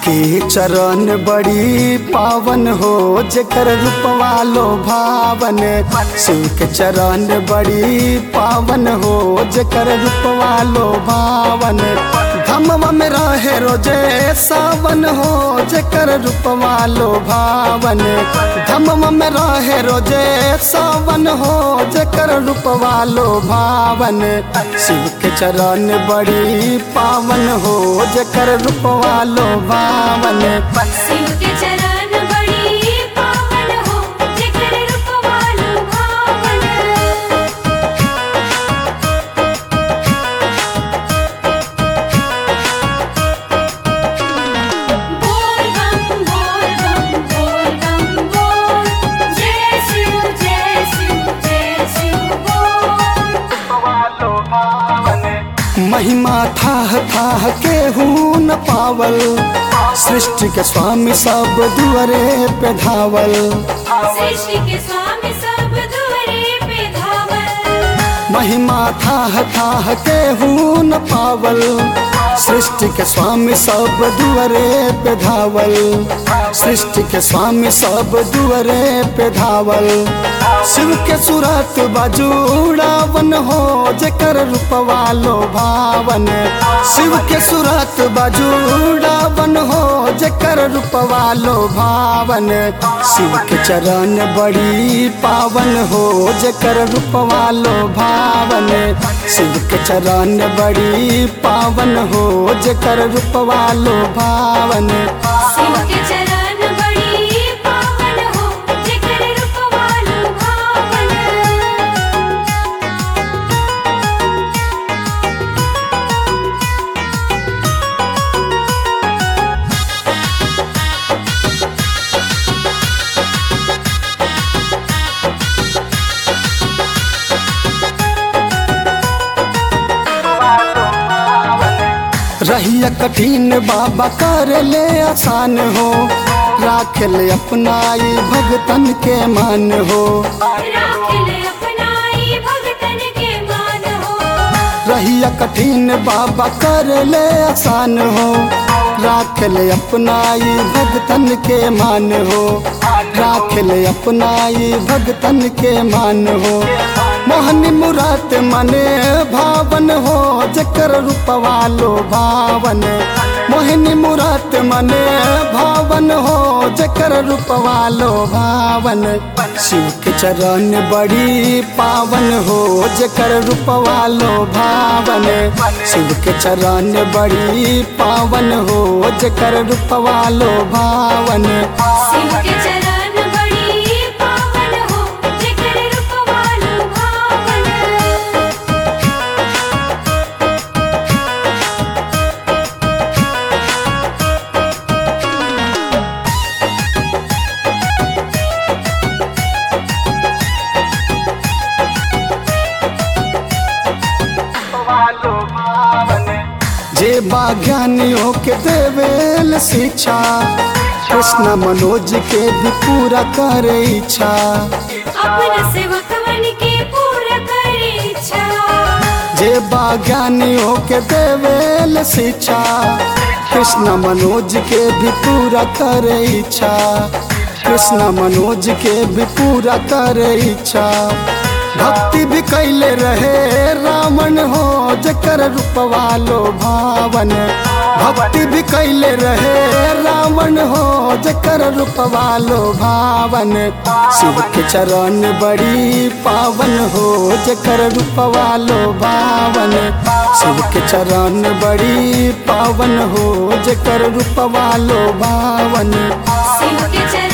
के चरण बड़ी पावन हो जेकर रूपवा लो भावन। शिव के चरण बड़ी पावन हो जेकर रूपवा लो भावन। धमवा में रहे रोजे सावन हो जेकर रूपवा लो भावन। धमवा में रहे रोजे सावन हो जेकर रूपवा लो भावन। शिव के चरण बड़ी पावन हो जेकर रूपवा लो भावन। शिव के चरण बड़ी पावन हो जेकर रूपवा लो भावन। बोल बम बोल बोल जय शिव जय शिव जय शिव बोल। महिमा थाह थाह केहू न पावल। सृष्टि के स्वामी सब दुआरे पे धावल। सृष्टि के स्वामी सब दुआरे पे धावल। महिमा थाह थाह केहू न पावल। सृष्टि के स्वामी सब दुआरे पे धावल। सृष्टि के स्वामी सब दुआरे पे धावल। शिव के सूरत बाजूड़ावन हो जेकर रूपवा लो भावन। शिव के सूरत बाजूड़ावन हो जेकर रूपवा लो भावन। शिव के चरण बड़ी पावन हो जेकर रूपवा लो भावन। शिव के चरण बड़ी पावन हो जेकर रूपवा लो भावन। शिव के चरण बड़ी पावन हो जेकर रूपवा लो भावन। रहिया कठिन बाबा कर ले आसान हो। राख ले अपनाई भगतन के मान हो। राख ले अपनाई भगतन के मान हो। रहिया कठिन बाबा कर ले आसान हो। राख ले अपनाई भगतन के मान हो। राख ले अपनाई भगतन के मान हो। मोहनी मुराद मने भावन हो जेकर रूपवा लो भावन। मोहिनी मुराद मने भावन हो जेकर रूपवा लो भावन। शिव के चरण बड़ी पावन हो जेकर रूपवा लो भावन। शिव के चरण बड़ी पावन हो जेकर रूपवा लो भावन। शिव के चरण बड़ी पावन हो जेकर रूपवा लो भावन। जे बाज्ञानियों के देवेल शिक्षा। कृष्ण मनोज के भी पूरा करे इच्छा। अपना सेवकवन के पूरा करे इच्छा। जे बाज्ञानियों के देवेल शिक्षा। कृष्ण मनोज के भी पूरा करे इच्छा। कृष्ण मनोज के भी पूरा करे इच्छा। भक्ति भी कैले रहे रावण हो जेकर रूपवा लो भावन। भक्ति भी कैले रहे रावण हो जेकर रूपवा लो भावन। शिव के चरण बड़ी पावन हो जेकर रूपवा लो भावन। शिव के चरण बड़ी पावन हो जेकर रूपवा लो भावन। शिव के चरण